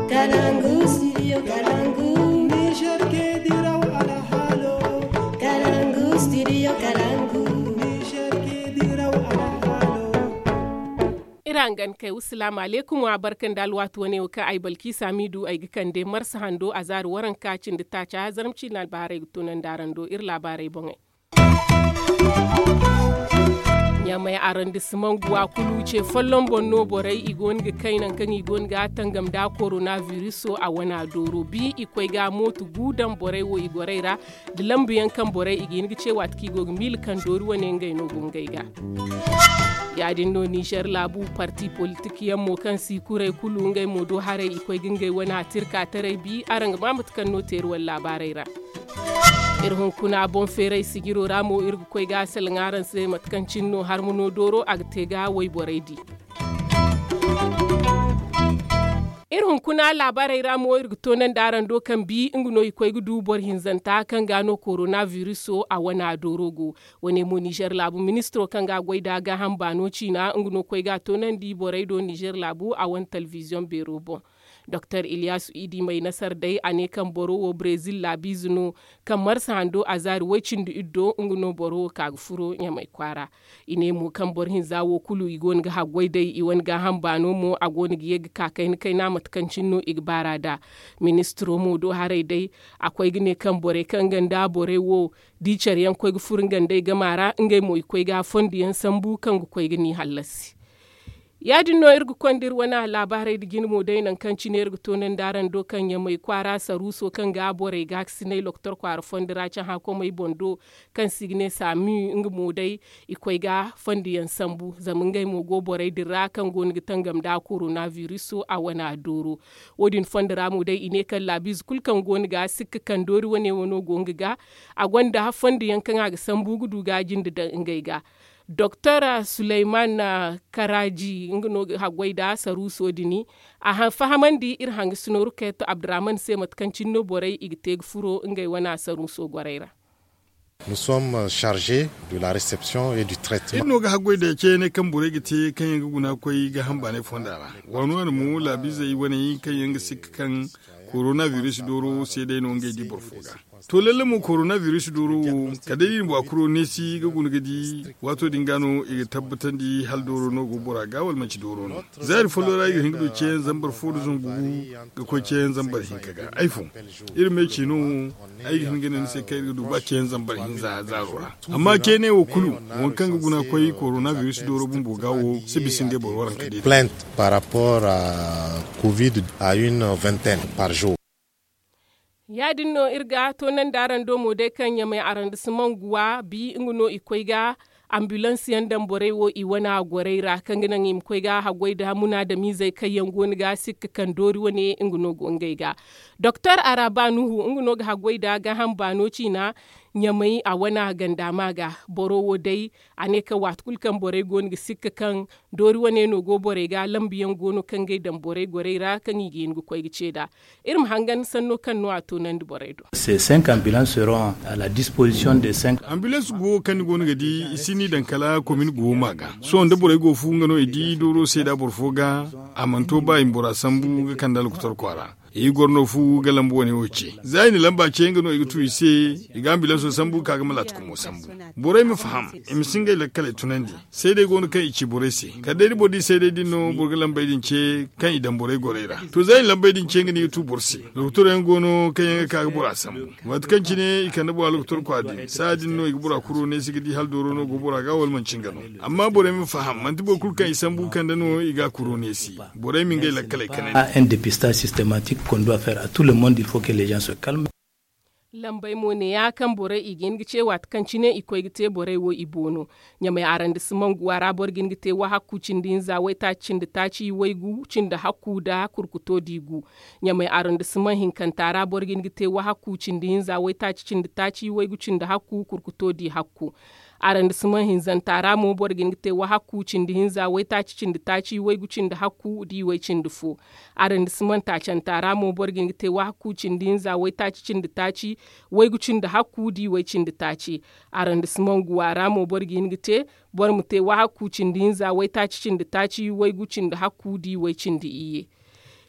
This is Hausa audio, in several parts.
Kalangu, studio Kalangu. Niger ke diraw ala halo. Kalangu, studio Kalangu. Niger ke diraw ala halo. Irangan kai assalamu alaikum wa barkan da alwatu ne ka ai balki samidu ai gikan de marsa hando a zaru waran kacin da ta ca zarmci labarai tunan darando ir labarai bongai. Nyamai arrondissement guwa kulu ce fallon bonno borai igon ga kainan kan igon ga tangam da coronavirus a wana doro bi ikwai ga motu gudan borai wo igoraira da lambiyan kan borai igin ga cewa tki go mil kan dori wane ngai no gungai ga yadin no Niger labu parti politique yammo kan sikure kulu ngai modo hare ikwai gingai wana tirka tare bi aranga mamut kan no teruwar labarai ra irhun kuna bon ferai sigiro ramo irgu koy ga sel ngaran se matkancin no harmuno doro agtega way boredi irhun kuna labarai ramo irgu tonan daran dokan bi inguno ikoy gudu bor hinzanta kan gano coronavirus a wana dorogo woni mo Niger labu ministro kan ga goida ga hambano china inguno koy ga tonan di borai do Niger labu a wan television berobo Dr. Ilyasu Idi mai nasar dai a ne kan boro wo Brazil labizuno kan marsa hando a zari wacin da iddo nguno boro ka furo nya mai kwara ine mu kan borhin zawo kulu igon ga hagwai dai iwan ga hambano mu a goni ga yega kakai kai na matkancin no igbara da ministro mu do harai dai akwai gine kan bore kan ganda bore wo dichar yan koi furin gandai gamara ngai mo ikoi ga fondiyan sambu kan koi gani halasi yadin no irgu kondir wana labarai da ginmo dai nan kan cine irgu tonan daran dokan ya mai kwara saruso kan ga bore ga sine loktor kwara fondira can ha ko mai bondo kan signe sami ingmo dai ikoi ga fondiyan sambu zamin gai mo go bore dira kan gon gitangam da coronavirus a wana doro wodin fondira mu dai ine kan labiz kulkan gon ga sikka kan dori wane wono gonga a gwanda fondiyan kan ga sambu gudu ga jinda da ingai ga Dr. Suleiman Karaji ngno hagwaida saruso dini a fahamandi irhang sunoru keto Abdurrahman Semat kancino borai igteg furo ngai wana saruso goreira. Nous sommes chargés de la réception et du traitement. Ino ga hagwaida ke ne kan borai gite kan yanga guna koi ga hamba ne fondara. Wani mu labizai wani kan yanga sikkan coronavirus doro sai dai no ngai di borfoga. To lalle mu coronavirus doro kadai mu akuro ne si ga gungadi wato dingano e tabbatan di hal doro no gobora gawal manci doro no zari folora yi hingido ce zambar fodu zun bugu ga ko ce zambar hinkaga iPhone irin me ce no ai hingina sai kai ga duba ce zambar hin zarora amma ke ne wo kulu wankan ga guna koi coronavirus doro bun bogawo sibisin de borwaran kadi Plainte par rapport à Covid à une vingtaine par jour. Yadin no irga to nan daran domo dai kan ya mai arrondissement guwa bi inguno ikoi ga ambulance yan dan borai wo i wana goreira kan ginan im koi ga hagwai da muna da mizai kai yan goni ga sikka kan dori wane inguno gongai ga Dr. Araba Nuhu inguno ga hagwai da ga hambano cina nyamai a wana ganda maga boro wo dai ane ka watkul kan borai goni ga sikka kan dori wane no go borai ga lambiyan gono kan gai dan borai goreira kan yi go koi gice da irin hangan sanno kan no ato nan di borai do. Ces 5 ambulances seront à la disposition des 5 ambulance go kan goni ga di isini dankala komin go maga so onda borai go fu ngano idi doro sai da borfoga amanto ba imbora sambu ga kan dal kutor kwara yi gorno fu ga lambu wani wuce zai ni lamba ce ngano igu ise iga ambulance sambu kaga malat ko mo sambu borai mi faham im singai la kale tunandi sai dai gono kai ichi borai se ka dai bodi sai dai dinno burga lamba din ce kan idan borai goreira to zai lamba din ce ngani tu borsi doktor en gono kai kaga bora sambu wat kan cine ikana bo doktor kwadi sa dinno igu bora kuro ne sigidi hal doro no go bora ga wal man cingano amma borai mi faham man tibo kul kan sambu kan dano iga kuro ne si borai mi ngai la kale kanani un dépistage systématique qu'on doit faire à tout le monde. Il faut que les gens se calment. Lambai mo ne ya kan bore igin gice wat kan cine ikoi gite bore wo ibono nyamai arrondissement guwara borgin gite wa hakku cindin za wai ta cinda ta ci wai gu cinda hakku da kurkuto digu nyamai arrondissement hinkantara borgin gite wa hakku cindin za wai ta cinda ta ci wai gu cinda hakku kurkuto di hakku arrondissement hinzantara mo borgin gite wa hakku cindi hinza wai ta cindi taci wai gucin da hakku di wai cindi fo arrondissement ta cantara mo borgin gite wa hakku cindi hinza wai ta cindi taci wai gucin da hakku di wai cindi taci arrondissement guwara mo borgin gite bor mute wa hakku cindi hinza wai ta cindi taci wai gucin da hakku di wai cindi iye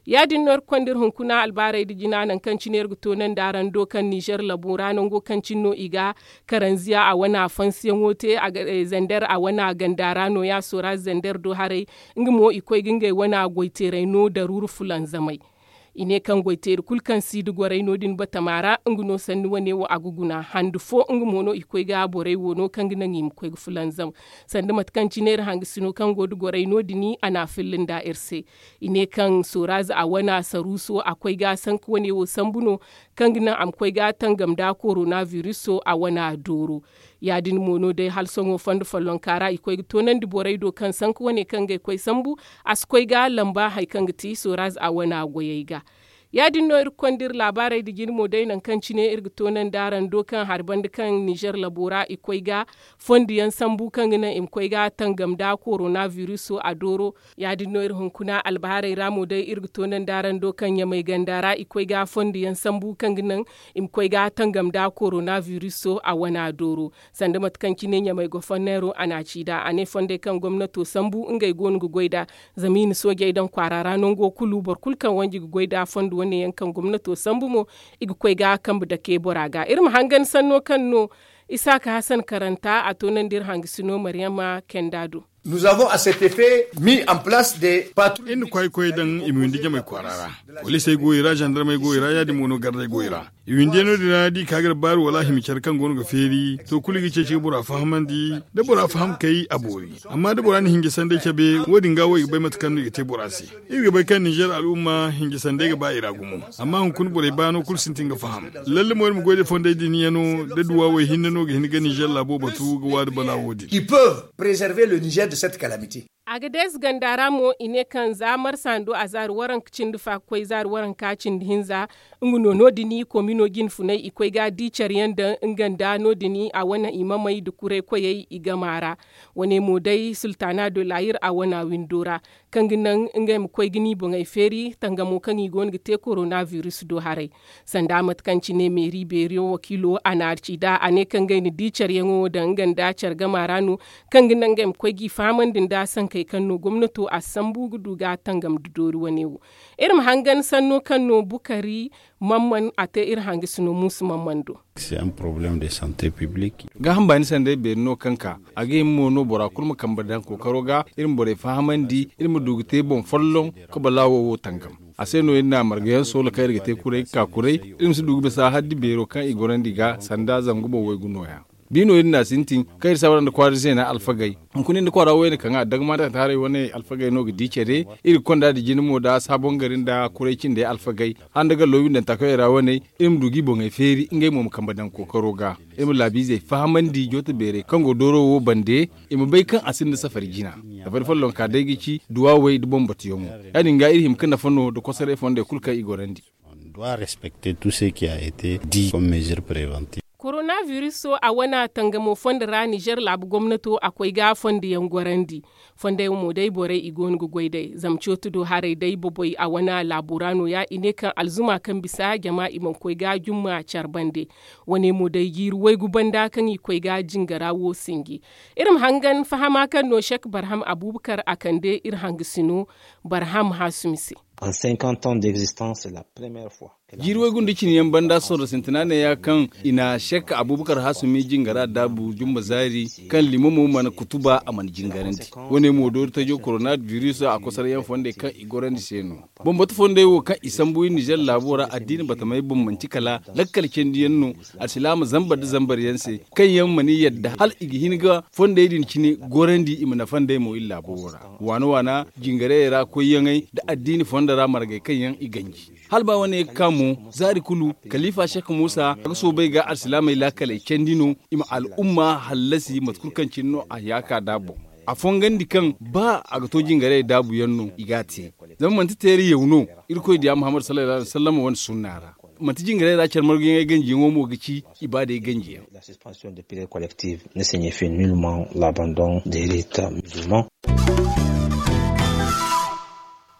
yadin nor kwandir hunkuna albarai da jinanan kan ciner gutonan daran dokan Niger labura nan go kan cinno iga karanziya a wana fansiyan wote a zandar a wana gandara no ya sora zandar do hare ngimo ikoi gingai wana goitere no da ruru fulan zamai ine kan goitere kulkan sidu gorai no din batamara nguno sanni wane wo aguguna handu fo ngumono ikoi ga borai wono kan ginan yim koi fulan zam sandi matkan ciner hangi sino kan godu gorai no dini ana fillin da irse ine kan soraza a wana saruso akwai ga san wane wo sambuno kan ginan am koi ga tangam da coronavirus a wana doro yadin mono dai halsongo fandu fallon kara ikoi tonan di borai do kan san wane kan ga koi sambu as koi ga lamba hay kan giti soraza a wana goyaiga yadin no irkondir labarai da girmo dai nan kan cine irgitonan daran dokan harban kan Niger labora ikoiga fondiyan sambu kan gina imkoiga tangam da coronavirus a doro yadin no irhunkuna albarai ramo dai irgitonan daran dokan ya mai gandara ikoiga fondiyan sambu kan gina imkoiga tangam da coronavirus a wana doro sanda matkan kine ya mai gofannero ana cida ane fonde kan gwamnato sambu ngai gonu goida zamini soge idan kwarara non go kulu bor kulkan wanji goida fondu wani yankan gwamnato sambumo igu kwai ga kan da ke boraga irin hangan sanno kanno Isaka Hassan karanta a tonan dir hangisino Maryama Kendado. Nous avons à cet effet mis en place des patrouilles. In kwai dan imundi mai kwarara. Wali sai goyira gendarme goyira ya di mono garda goyira. Imundi no dina di kagar bar wallahi mi charkan gonu ga feri to kuligi ce bura fahamandi da bura faham kai abori. Amma da bura ni hingi sande kebe wodin gawo ibai matkan no ite burasi. Iga bai kan Niger al'umma hingi sande ga ba iragumo. Amma hun kun bure bano kursin tinga faham. Lalle mo mu gode fonde dini yano da duwa wai hinno ga hinga Niger labo batu ga wad bala wodi. Qui peuvent préserver le Niger de cette calamité. Agades gandaramo ine kan zamar sando a waran kicin dufa kwai waran kacin hinza nguno no dini komino gin funai ikwai ga dichar yanda nganda no dini a wana imamai da kure koyai igamara wane modai sultana do layir a wana windora kan ginan ngam kwai gini bungai feri tangamo kan igon gite coronavirus do hare sanda matkanci ne meri beriyo wakilo anarci da ane kan gaini dichar yango da nganda char gamaranu kan ginan ngam kwai gi faman din da san kai kanno gwamnato a sambu gudu ga tangam dudori wanewu irin hangan sanno kanno bukari mamman a ta irin hangi suno musu mammando. C'est un problème de santé publique. Ga hamba ni sande be no kanka age mo no bora kulma kambadan ko karoga irin bore fahamandi irin dugute bon follon ko balawo wo tangam. Aseno ina margayan so la kai te kurai ka kurai irin su dugu sa haddi bero kan igorandi ga sanda zangubo wai gunoya. Bino ina sintin kai sabaran da kwari zai na alfagai kunin da kwara wayne kan daga ma da tare wani alfagai no ga dicere iri konda da jinimo da sabon garin da kurekin da alfagai an daga lowin da takai rawane im dugi bon feri ingai mu kambadan kokaro ga im labi zai fahaman di jota bere kan go doro wo bande im bai kan asin da safar gina da farfallon ka dai gici duwa wai dubon batiyomo yani ga irhim kan fanno da kosare fonde kulka igorandi. On doit respecter tout ce qui a été dit comme mesure préventive. Coronavirus so a wana tangamo fondara Niger labu gwamnato akwai ga fondi yan gwarandi fonda mu dai bore igon gugoi dai zamcho tudo hare dai boboi a wana laburano ya ine kan alzuma kan bisa jama'i man koi ga jumma charbande wane mu dai giru wai gubanda kan yi koi ga jingara wo singi irin hangan fahama kan no Sheikh Barham Abubakar akande ir hangisino Barham Hasumisi. En 50 ans d'existence, c'est la première fois. Jirwe gundi cin yan banda so da sintinane ya kan ina Sheikh Abubakar Hasumi jingara dabu jumba zari kan limamu mana kutuba a man jingaranti wone modor ta jo coronavirus a kusar yan fonde kan igorandi seno bombatu fonde wo kan isambu Niger labora addini bata mai bambanci kala lakkal kendiyan no al-islam zambar da zambar yanse kan yan mani yadda hal igihinga fonde din cini gorandi imana fonde mo illa bora wana jingare ra ko yangai da addini fonda ra marga kan yan iganji hal ba wani kamu zari kulu khalifa Sheikh Musa ga so bai ga al-islamai lakale kendino ima al-umma halasi matkurkan cinno a yaka dabo a fongandi kan ba a ga tojin gare dabu yanno igati zaman man tayari yauno irko da Muhammad sallallahu alaihi wasallam wan sunnara matijin gare da char margin ganji ngomo gici ibade ganji la suspension des prières collectives ne signifie nullement l'abandon des rites musulmans.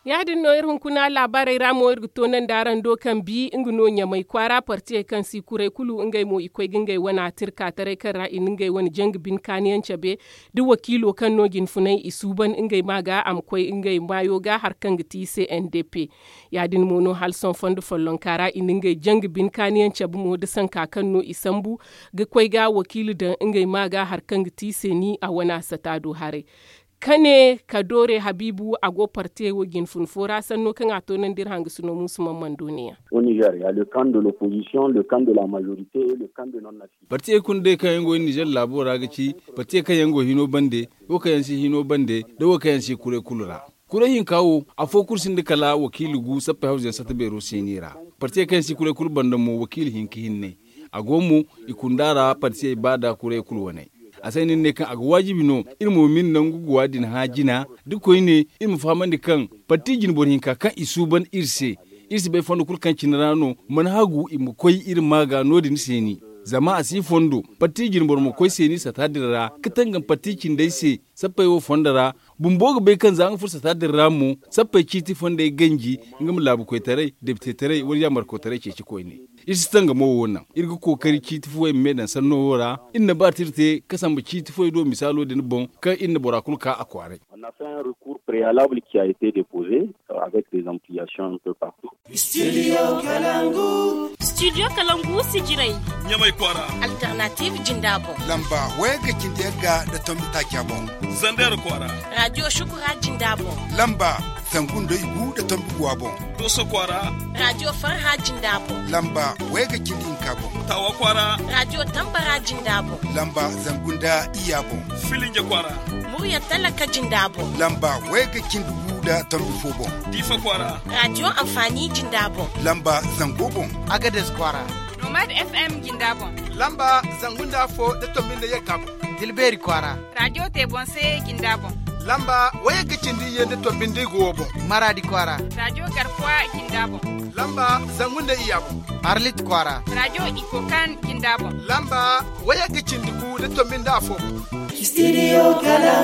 yadin no irin kuna labarai ramo irguto nan daran dokan bi ingino nya mai kwara parti kan si kure kulu ingai mo ikoi gingai wana tirka tare kan ra ingai wani jang bin kaniyan chabe du wakilo kan nogin funai isuban ingai maga am koi ingai mayo ga harkan giti CNDP yadin mono halson fondu follon kara ingai jang bin kaniyan chabu mo da san kakan no isambu ga koi ga wakili da ingai maga harkan giti ni a wana satado hare kane kadore habibu ago parte wogin funfora sanno kan ato nan dir hanga suno musuman man duniya au Niger il y a le camp de l'opposition le camp de la majorité et le camp de non nation parte kun de kan yango Niger labora gaci parte kan yango hino bande wo kan si hino bande da wo kan si kure kulura kure hin kawo a fokursin da kala wakili gu sappa hausen sata bero senira parte kan si kure kulbanda mo wakili hinki hinne agomu ikundara parte bada kure kulwane asainin ne kan aga wajibi no ilmu min nan guguwa din hajina duk koyi ne ilmu famandi kan patijin borin ka kan isuban irse bai fondo kul kan cinrano man hagu imu koyi irin maga nodin seni zama asi fondo patijin bor mo koyi seni satadira kitangan patijin dai se sappai wo fondara bumboga bai kan zan fursa tadirra mu sappai kiti fonda ganji ngam labu koyi tare debte tare wani yamar ko tare ce ci koyi ne isitanga mo wona irga kokari kiti fuwe medan sanno wora inna batirte kasambu kiti fuwe do misalo de bon ka inna borakul ka akware. On a fait un recours préalable qui a été déposé avec des ampliations un peu partout. Studio Kalangu sijirai nyamai kwara alternative jindabo lamba wega kindega da tombita kyabo zandar kwara radio shukura jindabo lamba zangundo igu da tombi wabo doso kwara radio farha jindabo lamba wega kindin kabo tawa kwara radio tambara jindabo lamba zangunda iyabo filinje kwara murya talaka jindabo lamba wega kindugu da tombi fobo difa kwara radio amfani jindabo lamba zangobon agades kwara nomad fm jindabo lamba zangunda fo da tombi da yakabo dilberi kwara radio tebonse jindabo lamba waya gicindi yende tombi ndi gobo maradi kwara radio garkuwa jindabo lamba zangunda iyabo arlit kwara radio ikokan jindabo lamba waya gicindi ku da tombi ndafo Studio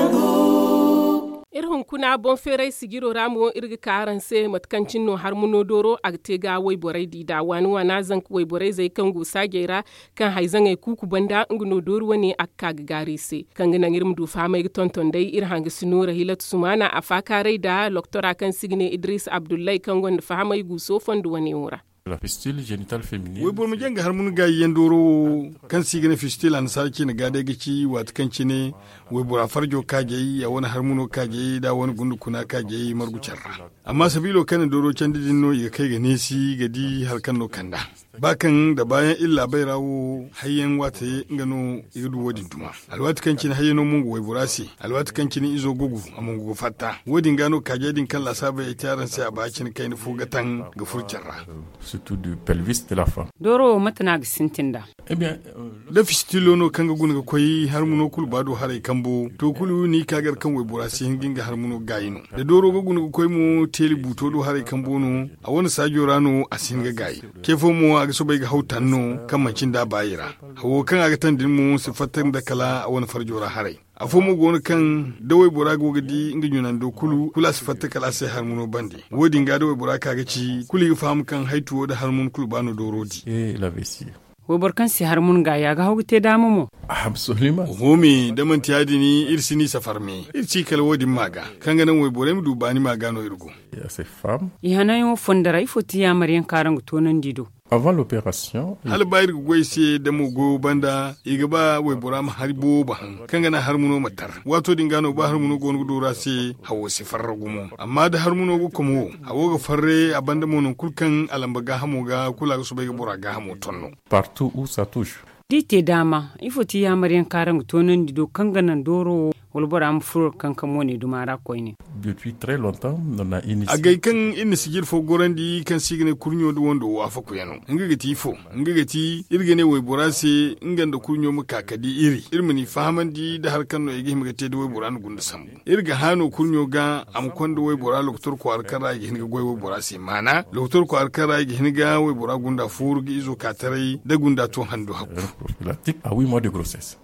Kalangu irhun kuna bon ferai sigiro ramo irga karan se matkancin no har muno doro agtega wai borai dida wani wana zan wai borai zai kan gusa gera kan haizan ai kuku banda nguno doro wani akka gari se kan gina irim du fama ga tonton dai irhan ga sunura hilat sumana afakare da loktora kan signe Idris Abdullahi kan gonda fama guso fondu wani wura la fistule génitale féminine we bor mu janga har mun ga yendoro kan sigene fistule an sarki na gade gici wat kan cine we bor farjo kage ya wani har muno kage da wani gundu kuna kage margu charra amma sabilo kan doro can didin no ya kai ga nesi gadi har kan no kanda bakan da bayan illa bai rawo hayyan wata ngano yudu wodin tuma alwat kan cine hayyano mungu we borasi alwat kan cine izo gugu amungu fatta wodin gano kage din kan la sabe ya taran sai a bakin kai ni fugatan ga furcarra surtout du pelvis de la femme. Doro matana ga sintinda. Eh bien, da fistilo no kanga gunga koyi har muno kul bado hare kambo to kulu ni kagar kan we borasi hinginga har muno gayino. Da doro go gunga koyi mu teli buto do hare kambo no a wani sajo rano asinga gayi. Kefo mu aga so bai ga hautan no kan mancin da bayira. Hawo kan aga tan din mu sifatan da kala a wani farjora hare. A fomo gonu kan dawai bora gogadi inga yunan do kula sifatta kala sai har muno bandi wodi nga dawai bora kaga ci kuli fam kan haituwo da har mun kulu bano do rodi la vessie wo kan si har mun ga ya ga hawte da mu absolument homi da man tiyadi ni irsini safarme irci kala wodi maga kan ganan wai bora mu dubani maga no irgo ya ces femmes ihana yo fondara ifoti ya maryan karangu tonan dido avant l'opération hal bayir goise da mu go banda igaba we buram haribo ba kangana harmuno matar wato dingano ba harmuno go dora se hawo se farragumo amma da harmuno go komo hawo ga farre abanda monon kulkan alamba ga hamo ga kula su bai ga bura ga hamo tonno partout où ça touche dite dama ifoti ya maryan karangu tonan dido kanganan doro wolbora am fur kankamo ne dumara koyne depuis très longtemps on a initié agay kan in sigir fo gorandi kan signe kurnyo do wondo wa fa kuyano ngagati fo ngagati irgene way borase nganda kurnyo mu kakadi iri irmani fahamandi da har kanno igi himgate do way boran gunda sambu irga hano kurnyo ga am kondo way boral doktor ko arkara igi hinga goy way borase mana doktor ko arkara igi hinga way boral gunda furgi izo katarai da gunda to hando hakku prophylactique à 8 mois de grossesse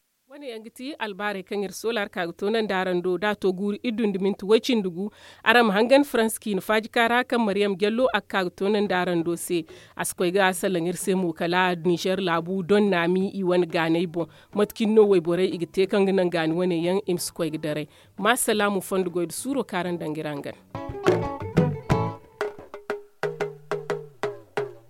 wani yangiti albare kan solar ka tonan darando da to guri idun dimintu wacin dugu aram hangan franski no faji kara kan maryam gello akka tonan darando se askoy ga salan irse mu kala niger labu don nami i wan ganai bo matkin no way bore igite kan nan gani wani yan imskoy dare ma salamu fondu goid suro karan dangirangan